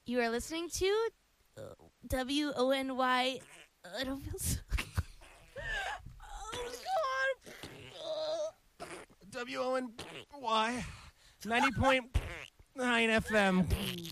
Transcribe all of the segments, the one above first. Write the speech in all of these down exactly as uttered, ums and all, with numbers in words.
You are listening to uh, W O N Y. I don't feel so. Oh, God. W O N Y ninety point nine F M.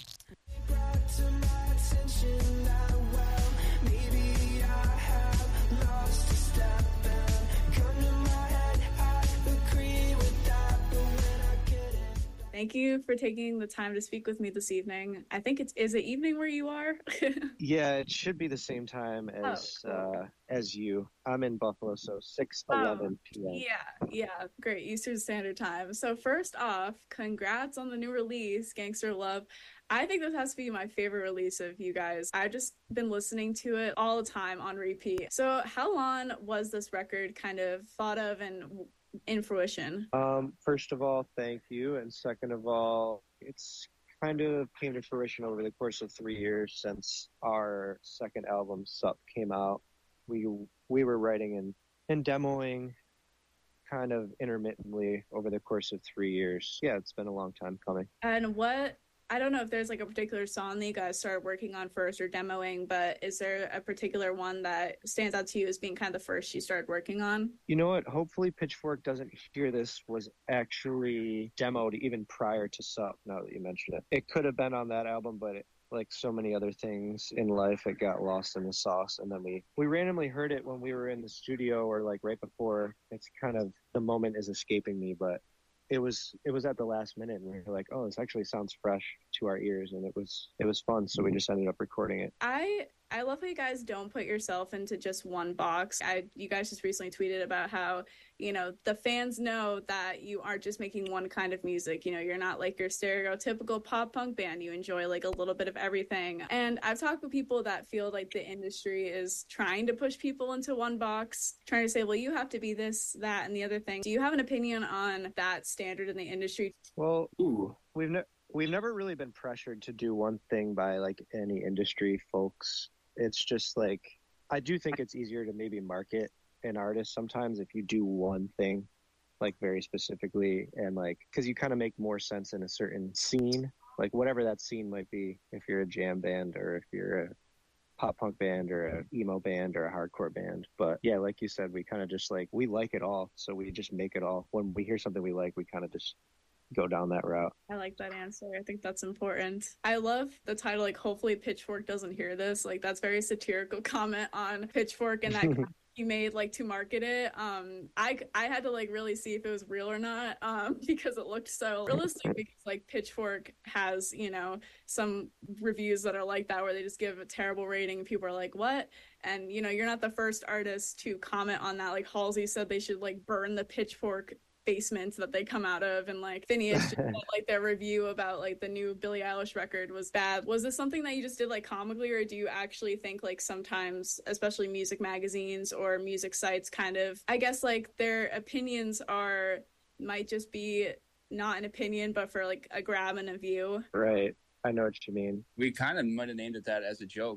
Thank you for taking the time to speak with me this evening. I think it's is it evening where you are? Yeah, it should be the same time as Oh, cool. uh, as you. I'm in Buffalo, so six Oh, eleven p m. yeah, yeah, great. Eastern Standard Time. So first off, congrats on the new release, Gangster Love. I think this has to be my favorite release of you guys. I've just been listening to it all the time on repeat. So how long was this record kind of thought of and in fruition? Um, first of all, thank you, and second of all, it's kind of came to fruition over the course of three years since our second album, Sup, came out. We we were writing and, and demoing kind of intermittently over the course of three years. Yeah, it's been a long time coming. And what, I don't know if there's like a particular song that you guys started working on first or demoing, but is there a particular one that stands out to you as being kind of the first you started working on? You know what? Hopefully Pitchfork doesn't hear this was actually demoed even prior to Sup, now that you mention it. It could have been on that album, but it, like so many other things in life, it got lost in the sauce. And then we, we randomly heard it when we were in the studio or like right before. It's kind of, the moment is escaping me, but it was it was at the last minute, and we were like, oh, this actually sounds fresh to our ears, and it was it was fun, so we just ended up recording it. I I love how you guys don't put yourself into just one box. I you guys just recently tweeted about how, you know, the fans know that you aren't just making one kind of music. You know, you're not like your stereotypical pop punk band. You enjoy like a little bit of everything. And I've talked with people that feel like the industry is trying to push people into one box, trying to say, well, you have to be this, that, and the other thing. Do you have an opinion on that standard in the industry? Well, ooh, we've ne- we've never really been pressured to do one thing by like any industry folks. It's just like, I do think it's easier to maybe market an artist sometimes if you do one thing, like very specifically, and like, because you kind of make more sense in a certain scene, like whatever that scene might be, if you're a jam band or if you're a pop punk band or a emo band or a hardcore band. But yeah, like you said, we kind of just like, we like it all, so we just make it all. When we hear something we like, we kind of just go down that route. I like that answer. I think that's important. I love the title, like, hopefully Pitchfork doesn't hear this. Like, that's very satirical comment on Pitchfork and that you made, like, to market it. Um, I, I had to, like, really see if it was real or not, um, because it looked so realistic, because, like, Pitchfork has, you know, some reviews that are like that, where they just give a terrible rating and people are like, what? And, you know, you're not the first artist to comment on that. Like, Halsey said they should, like, burn the Pitchfork basements that they come out of, and like Phineas just said, like, their review about like the new Billie Eilish record was bad. Was this something that you just did like comically, or do you actually think like sometimes, especially music magazines or music sites, kind of, I guess, like their opinions are might just be not an opinion but for like a grab and a view? Right, I know what you mean. We kind of might have named it that as a joke,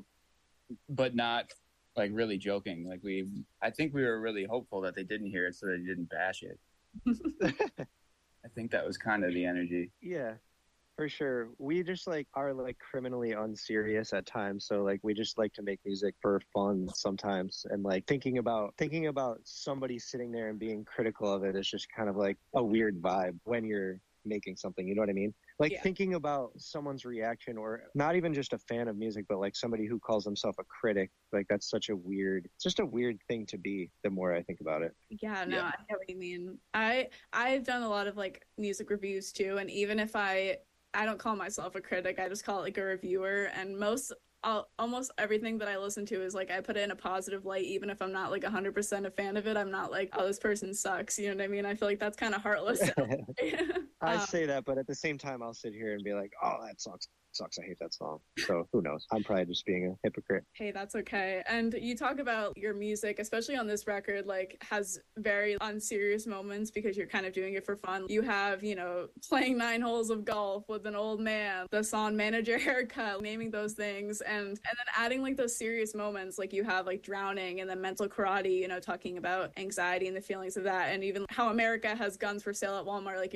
but not like really joking. Like, we I think we were really hopeful that they didn't hear it so they didn't bash it. I think that was kind of the energy. Yeah, for sure. We just like are like criminally unserious at times, so like we just like to make music for fun sometimes, and like thinking about thinking about somebody sitting there and being critical of it is just kind of like a weird vibe when you're making something, you know what I mean? Like, yeah. Thinking about someone's reaction, or not even just a fan of music, but like somebody who calls himself a critic, like that's such a weird, it's just a weird thing to be the more I think about it. Yeah, no, yeah. I know what you mean. I, I've done a lot of like music reviews too, and even if I, I don't call myself a critic, I just call it like a reviewer, and most I'll, almost everything that I listen to is like I put it in a positive light, even if I'm not like one hundred percent a fan of it. I'm not like, oh, this person sucks, you know what I mean? I feel like that's kind of heartless. I um, say that, but at the same time I'll sit here and be like, oh, that sucks sucks I hate that song. So who knows? I'm probably just being a hypocrite. Hey, that's okay. And you talk about your music, especially on this record, like has very unserious moments because you're kind of doing it for fun. You have, you know, playing nine holes of golf with an old man, the song Manager Haircut, naming those things, and and then adding like those serious moments, like you have like Drowning and then Mental Karate, you know, talking about anxiety and the feelings of that, and even How America Has Guns for Sale at Walmart. Like, you're making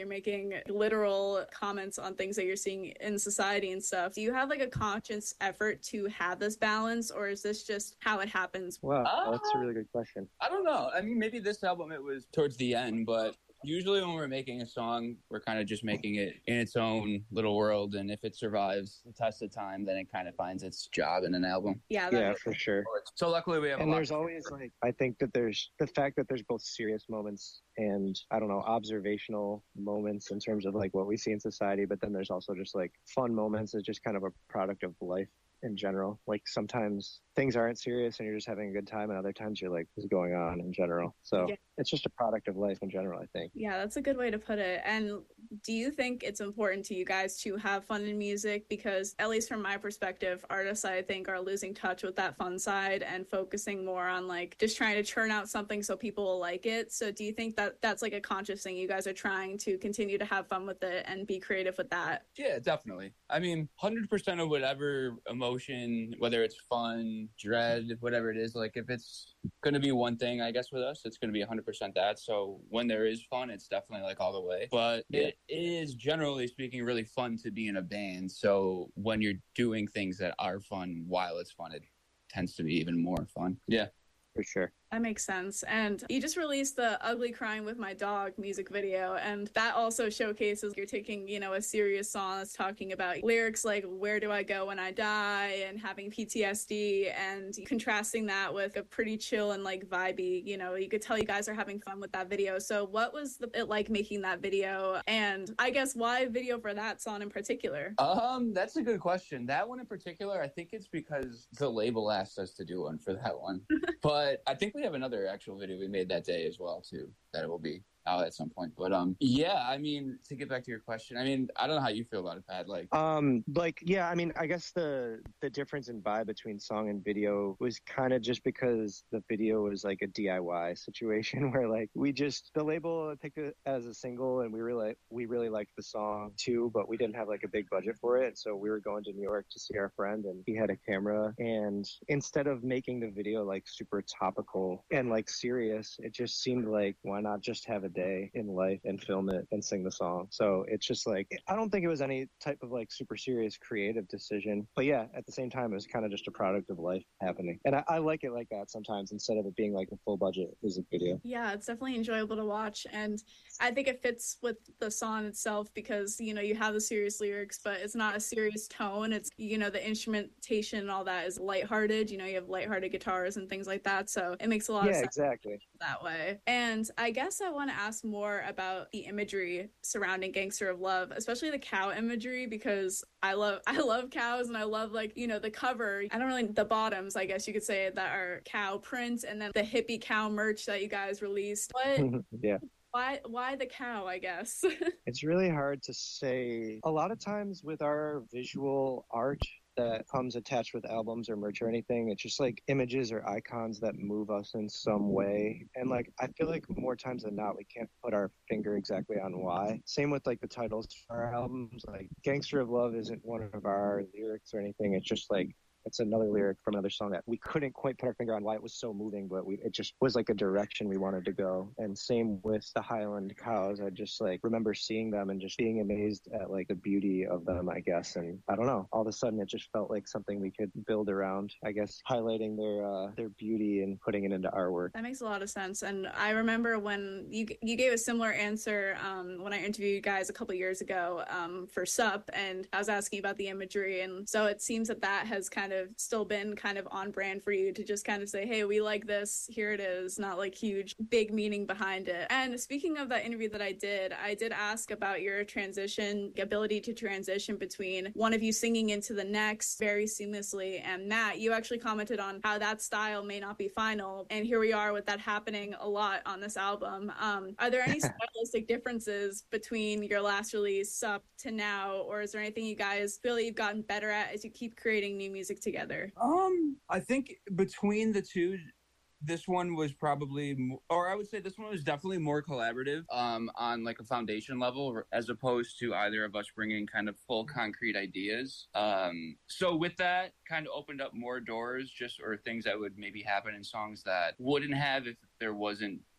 making literal comments on things that you're seeing in society and stuff. Do you have like a conscious effort to have this balance, or is this just how it happens? Wow, Uh, that's a really good question. I don't know. I mean, maybe this album it was towards the end, but usually when we're making a song, we're kind of just making it in its own little world, and if it survives the test of time, then it kind of finds its job in an album. Yeah, that Yeah, makes for sure. So luckily we have And a lot there's always like, I think that there's the fact that there's both serious moments and I don't know, observational moments in terms of like what we see in society, but then there's also just like fun moments. It's just kind of a product of life in general. Like sometimes things aren't serious and you're just having a good time, and other times you're like, what's going on in general? So Yeah. it's just a product of life in general, I think. Yeah, that's a good way to put it. And do you think it's important to you guys to have fun in music? Because at least from my perspective, artists I think are losing touch with that fun side and focusing more on like just trying to churn out something so people will like it. So do you think that that's like a conscious thing? You guys are trying to continue to have fun with it and be creative with that? Yeah, definitely. I mean, one hundred percent of whatever emotion, whether it's fun, dread, whatever it is, like if it's going to be one thing, I guess with us, it's going to be one hundred percent that. So when there is fun, it's definitely like all the way. But it is, generally speaking, really fun to be in a band. So when you're doing things that are fun while it's fun, it tends to be even more fun. Yeah. For sure. That makes sense. And you just released the Ugly Crying with My Dog music video, and that also showcases you're taking, you know, a serious song that's talking about lyrics like where do I go when I die and having P T S D, and contrasting that with a pretty chill and like vibey, you know, you could tell you guys are having fun with that video. So what was the, it like making that video? And I guess why video for that song in particular? Um, that's a good question. That one in particular, I think it's because the label asked us to do one for that one. But I think we have another actual video we made that day as well too, that it will be out at some point. But um yeah, I mean, to get back to your question, I mean, I don't know how you feel about it, Pat. Like Um, like, yeah, I mean, I guess the the difference in vibe between song and video was kind of just because the video was like a D I Y situation where like we just the label picked it as a single, and we really we really liked the song too, but we didn't have like a big budget for it, so we were going to New York to see our friend, and he had a camera, and instead of making the video like super topical and like serious, it just seemed like why not just have a day in life and film it and sing the song. So it's just like, I don't think it was any type of like super serious creative decision, but yeah, at the same time it was kind of just a product of life happening, and I, I like it like that sometimes instead of it being like a full budget music video. Yeah, it's definitely enjoyable to watch, and I think it fits with the song itself because, you know, you have the serious lyrics, but it's not a serious tone. It's, you know, the instrumentation and all that is lighthearted. You know, you have lighthearted guitars and things like that, so it makes a lot Yeah, of sense exactly. that way. And I guess I want to ask more about the imagery surrounding Gangster of Love, especially the cow imagery, because I love I love cows, and I love, like, you know, the cover. I don't really the bottoms, I guess you could say, that are cow prints, and then the hippie cow merch that you guys released. What Yeah. why why the cow, I guess? It's really hard to say. A lot of times with our visual art that comes attached with albums or merch or anything, it's just like images or icons that move us in some way. And like, I feel like more times than not, we can't put our finger exactly on why. Same with like the titles for our albums. Like Gangster of Love isn't one of our lyrics or anything. It's just like, it's another lyric from another song that we couldn't quite put our finger on why it was so moving, but we, it just was like a direction we wanted to go. And same with the Highland cows. I just like remember seeing them and just being amazed at like the beauty of them, I guess. And I don't know, all of a sudden it just felt like something we could build around, I guess, highlighting their, uh, their beauty and putting it into our work. That makes a lot of sense. And I remember when you you gave a similar answer um, when I interviewed you guys a couple years ago um, for S U P, and I was asking about the imagery. And so it seems that that has kind of still been kind of on brand for you to just kind of say, hey, we like this, here it is, not like huge, big meaning behind it. And speaking of that interview that I did, I did ask about your transition, ability to transition between one of you singing into the next very seamlessly. And Matt, you actually commented on how that style may not be final. And here we are with that happening a lot on this album. Um, are there any stylistic differences between your last release up to now? Or is there anything you guys feel that you've gotten better at as you keep creating new music together? Um, I think between the two, this one was probably, or I would say this one was definitely more collaborative um, on like a foundation level, as opposed to either of us bringing kind of full concrete ideas. Um, so with that, kind of opened up more doors, just or things that would maybe happen in songs that wouldn't have if there wasn't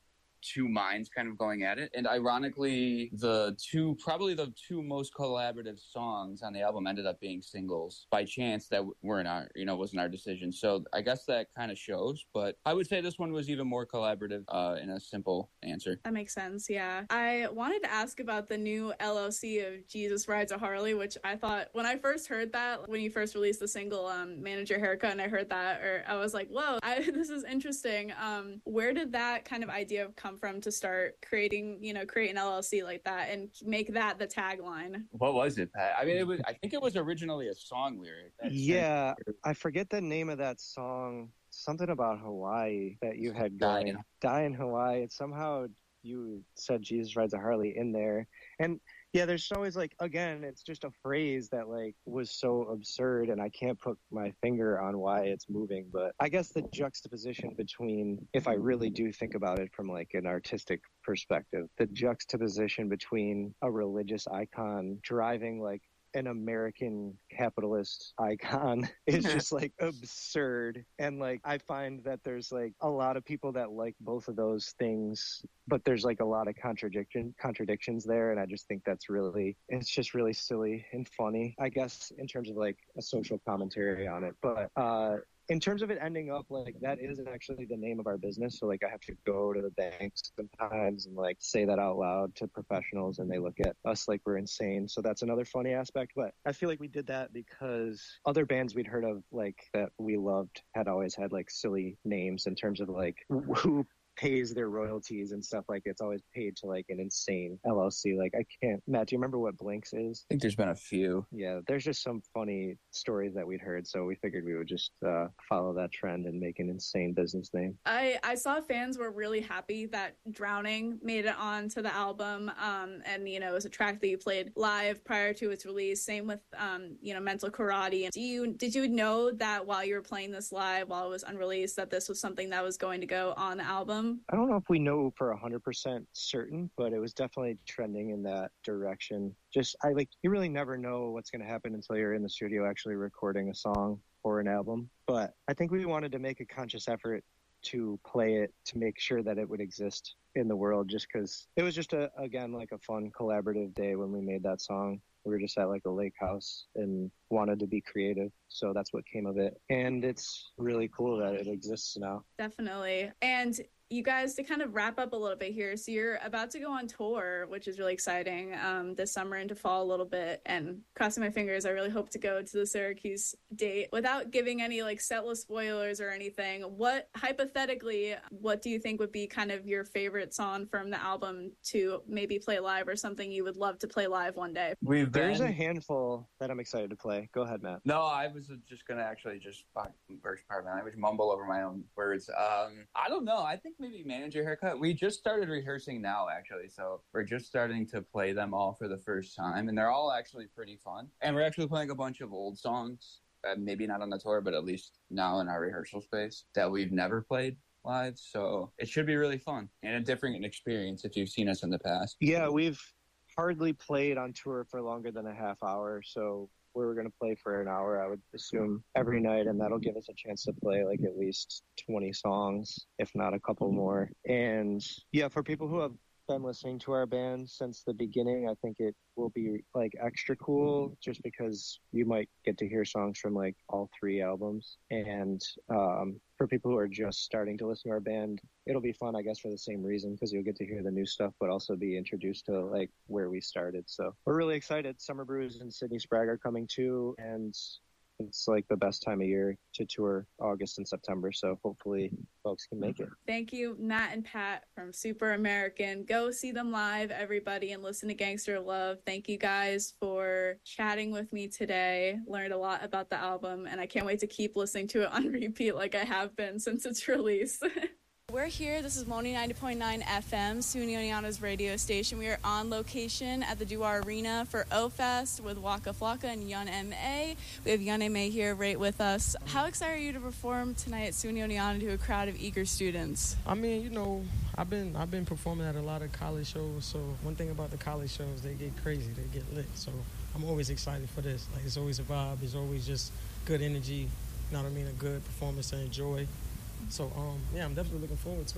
two minds kind of going at it. And ironically, the two, probably the two most collaborative songs on the album ended up being singles by chance that weren't our, you know, wasn't our decision. So I guess that kind of shows, but I would say this one was even more collaborative uh, in a simple answer. That makes sense, yeah. I wanted to ask about the new L L C of Jesus Rides a Harley, which I thought, when I first heard that, when you first released the single, um, Manage Your Haircut, and I heard that, or I was like, whoa, I, this is interesting. Um, where did that kind of idea come from to start creating, you know, create an L L C like that and make that the tagline? What was it, Pat? I mean, it was, I think it was originally a song lyric. That's yeah, I forget the name of that song. Something about Hawaii that you had going. Die in, Die in Hawaii. It somehow you said Jesus Rides a Harley in there. And yeah, there's always like, again, it's just a phrase that like was so absurd and I can't put my finger on why it's moving. But I guess the juxtaposition between, if I really do think about it from like an artistic perspective, the juxtaposition between a religious icon driving like an American capitalist icon is just like absurd. And like I find that there's like a lot of people that like both of those things, but there's like a lot of contradiction contradictions there, and I just think that's really, it's just really silly and funny, I guess, in terms of like a social commentary on it. But uh in terms of it ending up like that is actually the name of our business. So like I have to go to the banks sometimes and like say that out loud to professionals and they look at us like we're insane. So that's another funny aspect. But I feel like we did that because other bands we'd heard of like that we loved had always had like silly names in terms of like who pays their royalties and stuff. Like it's always paid to like an insane L L C. Like I can't, Matt, do you remember what Blinks is? I think there's been a few. Yeah, there's just some funny stories that we'd heard, so we figured we would just uh, follow that trend and make an insane business name. I, I saw fans were really happy that Drowning made it onto the album, um, and you know, it was a track that you played live prior to its release. Same with um, you know, Mental Karate. Do you did you know that while you were playing this live, while it was unreleased, that this was something that was going to go on the album? I don't know if we know for one hundred percent certain, but it was definitely trending in that direction. Just, I like, you really never know what's going to happen until you're in the studio actually recording a song or an album. But I think we wanted to make a conscious effort to play it, to make sure that it would exist in the world, just because it was just, a again, like a fun collaborative day when we made that song. We were just at like a lake house and wanted to be creative. So that's what came of it. And it's really cool that it exists now. Definitely. And you guys, to kind of wrap up a little bit here, so you're about to go on tour, which is really exciting, um, this summer into fall a little bit, and crossing my fingers, I really hope to go to the Syracuse date. Without giving any like setlist spoilers or anything, what, hypothetically, what do you think would be kind of your favorite song from the album to maybe play live, or something you would love to play live one day? We've There's been... a handful that I'm excited to play. Go ahead, Matt. No, I was just going to actually just, first part, man, I would mumble over my own words. Um, I don't know. I think maybe Manage Your Haircut. We just started rehearsing now, actually, so we're just starting to play them all for the first time, and they're all actually pretty fun. And we're actually playing a bunch of old songs, uh, maybe not on the tour, but at least now in our rehearsal space, that we've never played live, so it should be really fun and a different experience if you've seen us in the past. Yeah, we've hardly played on tour for longer than a half hour, so we were going to play for an hour, I would assume, every night, and that'll give us a chance to play like at least twenty songs, if not a couple more. And yeah, for people who have been listening to our band since the beginning, I think it will be like extra cool just because you might get to hear songs from like all three albums. And um, for people who are just starting to listen to our band, it'll be fun, I guess, for the same reason, because you'll get to hear the new stuff, but also be introduced to like where we started. So we're really excited. Summer Brews and Sydney Sprague are coming too, and it's like the best time of year to tour, August and September. So hopefully folks can make it. Thank you, Matt and Pat from Super American. Go see them live, everybody, and listen to Gangster Love. Thank you guys for chatting with me today. Learned a lot about the album, and I can't wait to keep listening to it on repeat like I have been since its release. We're here. This is Moni ninety point nine F M, SUNY Oneonta's radio station. We are on location at the Duar Arena for O-Fest with Waka Flocka and Yun M A. We have Yun M A here right with us. How excited are you to perform tonight at SUNY Oneonta to a crowd of eager students? I mean, you know, I've been I've been performing at a lot of college shows. So one thing about the college shows, they get crazy, they get lit. So I'm always excited for this. Like, it's always a vibe. It's always just good energy. You know what I mean? A good performance to enjoy. So, um, yeah, I'm definitely looking forward to it.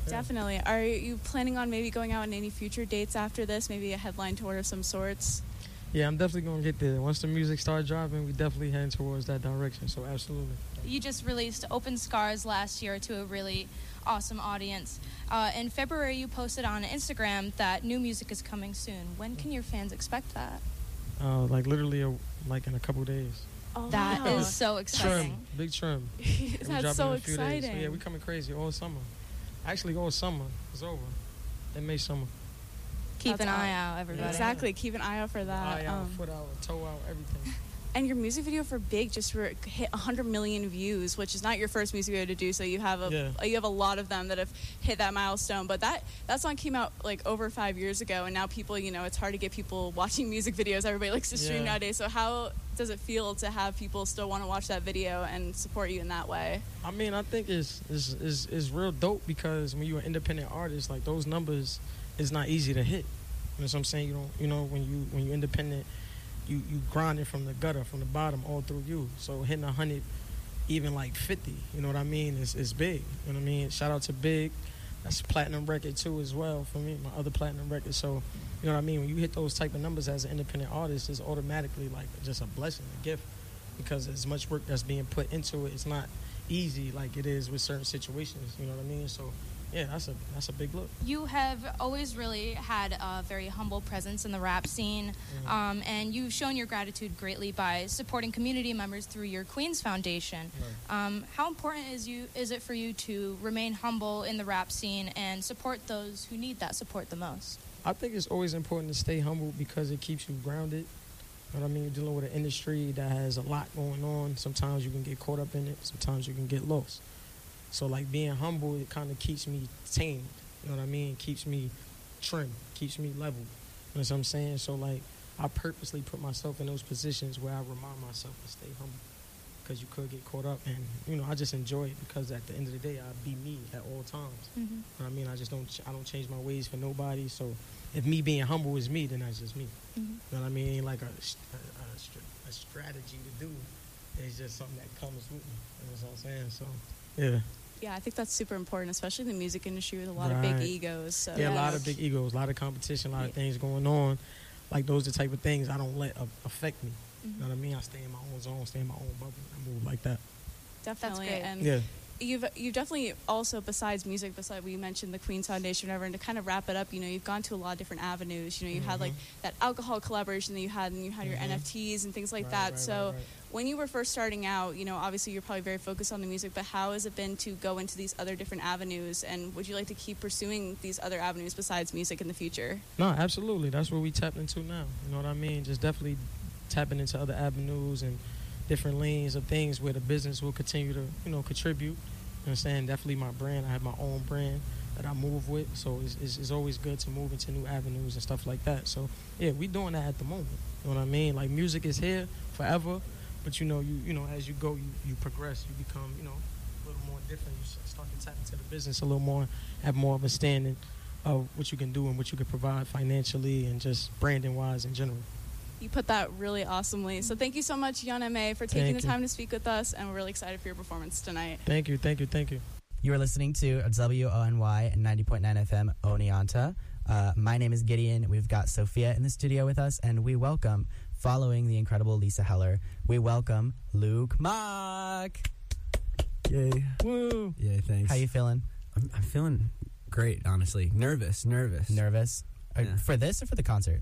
Definitely. Are you planning on maybe going out on any future dates after this? Maybe a headline tour of some sorts? Yeah, I'm definitely going to get there. Once the music starts dropping, we definitely heading towards that direction. So absolutely. You just released Open Scars last year to a really awesome audience. Uh, in February, you posted on Instagram that new music is coming soon. When can your fans expect that? Uh, like literally, a, like in a couple days. Oh, That wow. is so exciting. Trim, big trim. And we dropping That's so in a few days. exciting. So yeah, we coming crazy all summer. Actually, all summer. It's over. Then May summer. Keep That's an eye awesome. out, everybody. Exactly. Keep an eye out for that. Eye out, Um, foot out, toe out, everything. and your music video for Big just re- hit one hundred million views, which is not your first music video to do. So you have a Yeah. you have a lot of them that have hit that milestone. But that that song came out like over five years ago, and now people, you know, it's hard to get people watching music videos. Everybody likes to stream Yeah. nowadays. So how does it feel to have people still want to watch that video and support you in that way? I mean, I think it's, it's, it's, it's real dope because when you're an independent artist, like those numbers is not easy to hit. You know what I'm saying? You don't, you know, when you when you're independent, you you grinding from the gutter, from the bottom, all through you. So hitting a hundred, even like fifty, you know what I mean? Is is big. You know what I mean? Shout out to Big. That's a platinum record too as well for me, my other platinum record. So, you know what I mean? When you hit those type of numbers as an independent artist, it's automatically like just a blessing, a gift, because as much work that's being put into it, it's not easy like it is with certain situations. You know what I mean? So. Yeah, that's a that's a big look. You have always really had a very humble presence in the rap scene, Mhm. um, and you've shown your gratitude greatly by supporting community members through your Queens Foundation. Right. Um, how important is you is it for you to remain humble in the rap scene and support those who need that support the most? I think it's always important to stay humble because it keeps you grounded. You know what I mean? You're dealing with an industry that has a lot going on. Sometimes you can get caught up in it. Sometimes you can get lost. So, like, being humble, it kind of keeps me tamed. You know what I mean? It keeps me trim, keeps me level. You know what I'm saying? So, like, I purposely put myself in those positions where I remind myself to stay humble because you could get caught up. And, you know, I just enjoy it because at the end of the day, I be me at all times. Mm-hmm. You know what I mean? I just don't, ch- I don't change my ways for nobody. So, if me being humble is me, then that's just me. Mm-hmm. You know what I mean? It ain't like a, a, a, str- a strategy to do. It's just something that comes with me. You know what I'm saying? So, yeah. Yeah, I think that's super important, especially in the music industry with a lot of Right. big egos. So Yeah, a lot yes. of big egos, a lot of competition, a lot of Yeah. things going on. Like, those are the type of things I don't let a- affect me. Mhm. You know what I mean? I stay in my own zone, stay in my own bubble. I move like that. Definitely. great. And Yeah. you've you've definitely also, besides music, besides we mentioned the Queens Foundation, whatever, and to kind of wrap it up, you know, you've gone to a lot of different avenues. You know, you had like that alcohol collaboration that you had, and you had your Mhm. N F Ts and things like Right, that. right, so right, right. when you were first starting out, you know, obviously you're probably very focused on the music, but how has it been to go into these other different avenues, and would you like to keep pursuing these other avenues besides music in the future? No, absolutely. That's what we tapped into now. You know what I mean? Just definitely tapping into other avenues and different lanes of things where the business will continue to, you know, contribute. You know what I'm saying? Definitely my brand. I have my own brand that I move with. So it's, it's, it's always good to move into new avenues and stuff like that. So, yeah, we doing that at the moment. You know what I mean? Like, music is here forever. But, you know, you you know, as you go, you, you progress. You become, you know, a little more different. You start to tap into the business a little more, have more of a standing of what you can do and what you can provide financially and just branding-wise in general. You put that really awesomely. So thank you so much, Yon M A, for taking Thank the you. time to speak with us, and we're really excited for your performance tonight. Thank you, thank you, thank you. You are listening to W O N Y ninety point nine F M Oneonta. Uh, my name is Gideon. We've got Sophia in the studio with us, and we welcome, following the incredible Lisa Heller, we welcome Luke Mock. Yay. Woo! Yay, thanks. How you feeling? I'm, I'm feeling great, honestly. Nervous, nervous. Nervous? Uh, Yeah. For this or for the concert?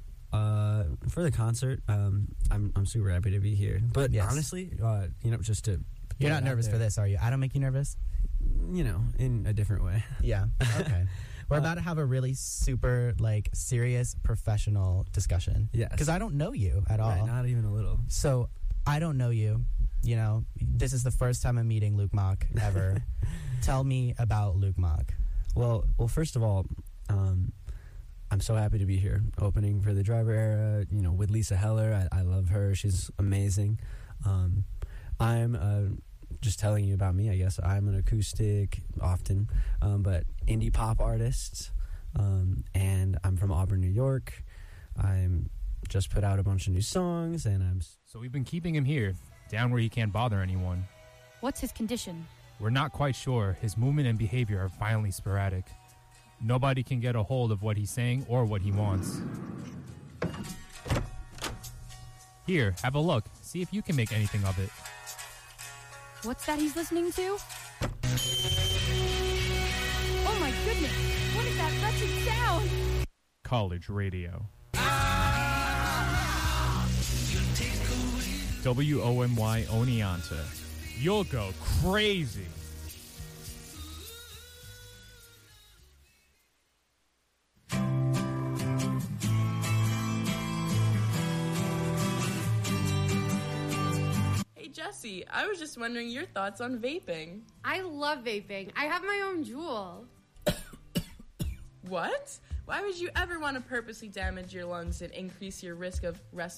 Uh, for the concert, um, I'm I'm super happy to be here. But Yes. honestly, uh, you know, just to You're throw not it out nervous for there, this, are you? I don't make you nervous? You know, in a different way. Yeah. Okay. We're Uh, about to have a really super, like, serious, professional discussion. Yes. Because I don't know you at all. Right, not even a little. So I don't know you. You know, this is the first time I'm meeting Luke Mock ever. Tell me about Luke Mock. Well, well, first of all, um, I'm so happy to be here, opening for the Driver Era. You know, with Lisa Heller, I, I love her. She's amazing. Um, I'm uh, just telling you about me. I guess I'm an acoustic, often, um, but indie pop artist, um, and I'm from Auburn, New York. I'm just put out a bunch of new songs, and I'm. So we've been keeping him here, down where he can't bother anyone. What's his condition? We're not quite sure. His movement and behavior are violently sporadic. Nobody can get a hold of what he's saying or what he wants. Here, have a look. See if you can make anything of it. What's that he's listening to? Oh my goodness! What is that wretched sound? College radio. W O N Y Oneonta. You'll go crazy. Hey Jesse, I was just wondering your thoughts on vaping. I love vaping. I have my own Juul. What? Why would you ever want to purposely damage your lungs and increase your risk of respiratory